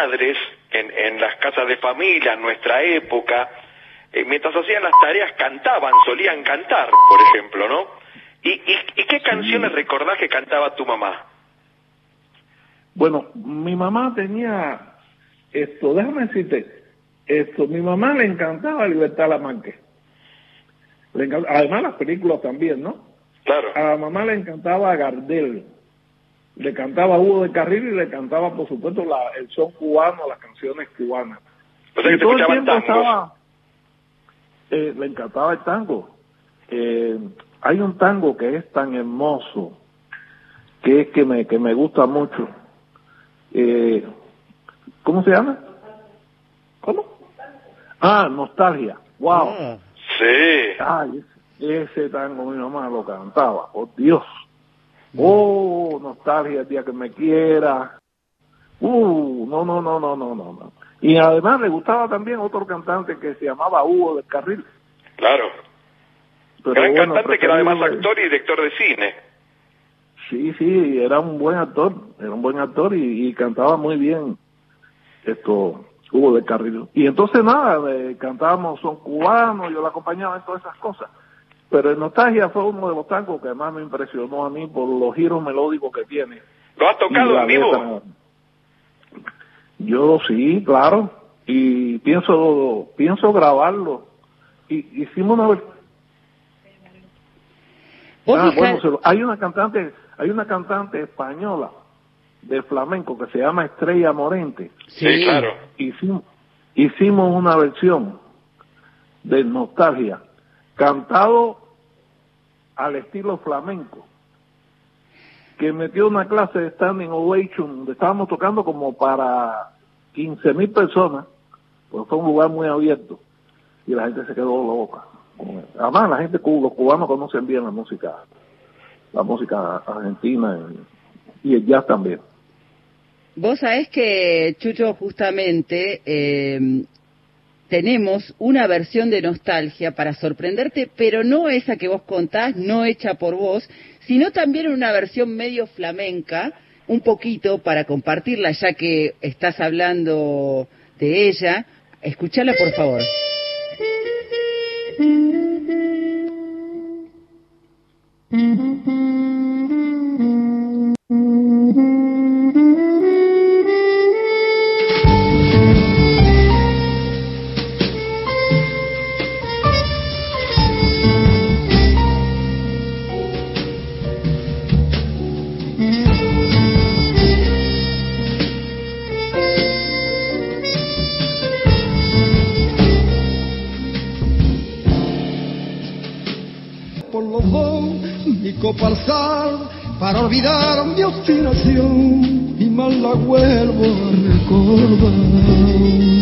padres en las casas de familia, en nuestra época, mientras hacían las tareas cantaban, solían cantar, por ejemplo, ¿no? ¿Y qué canciones recordás que cantaba tu mamá? Bueno, mi mamá tenía déjame decirte, mi mamá le encantaba Libertad Lamarque. Además las películas también, ¿no? Claro. A la mamá le encantaba Gardel, le cantaba Hugo de Carril y le cantaba, por supuesto, el son cubano, las canciones cubanas. O sea, que te escuchaban tangos. Le encantaba el tango. Hay un tango que es tan hermoso, que me gusta mucho. ¿Cómo se llama? ¿Cómo? Nostalgia. Wow. Sí. Ay, ese tango mi mamá lo cantaba, por Dios. Oh, nostalgia, el día que me quiera. No. Y además le gustaba también otro cantante que se llamaba Hugo del Carril. Claro. Pero gran cantante que era además actor y director de cine. Sí, era un buen actor y cantaba muy bien Hugo del Carril. Y entonces nada, cantábamos son cubanos, yo la acompañaba en todas esas cosas. Pero el Nostalgia fue uno de los tangos que más me impresionó a mí por los giros melódicos que tiene. ¿Lo has tocado en vivo? Letra. Yo sí, claro, y pienso grabarlo. Hicimos una vez. Hay una cantante española de flamenco que se llama Estrella Morente. Sí, claro. Hicimos una versión de Nostalgia cantado al estilo flamenco, que metió una clase de standing ovation, donde estábamos tocando como para 15,000 personas, pues fue un lugar muy abierto, y la gente se quedó loca. Además, los cubanos conocen bien la música argentina y el jazz también. Vos sabés que, Chucho, justamente tenemos una versión de Nostalgia para sorprenderte, pero no esa que vos contás, no hecha por vos, sino también una versión medio flamenca, un poquito para compartirla, ya que estás hablando de ella. Escuchala, por favor. Por los dos, mi copa alzar para olvidar mi obstinación y mal la vuelvo a recordar.